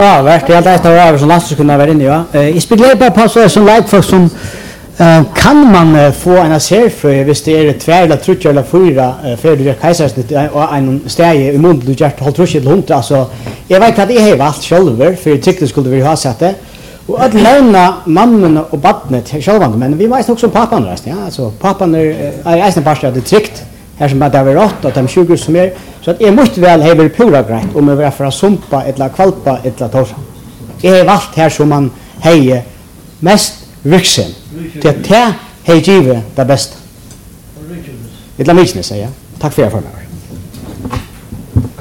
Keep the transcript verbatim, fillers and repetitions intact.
Ja, vært det er det er som Lasse kunne være inne, ja. Jeg spiller bare på så som like som uh, kan man uh, få en serfrø hvis det er tvær eller trutje eller fyra uh, før du gjør keisersnitt og en steg i munnen du gjør halv trutje til hundre, altså jeg vet at jeg har valgt sjølver for jeg tykkte skulle vi ha sett det og at levna mammen og badnet sjølvande, men vi vet også om pappan resten, ja, altså pappan er, er eisen parst at det er trygt her som at det er rått og de sjukhus som er så at jeg måtte vel hever pura greit om jeg var for å sumpa eller kvalpa eller torsa. Jeg har valgt her som man heier mest virksam til at det har givet det beste. Et la mykene, sier jeg. Takk for jeg for meg.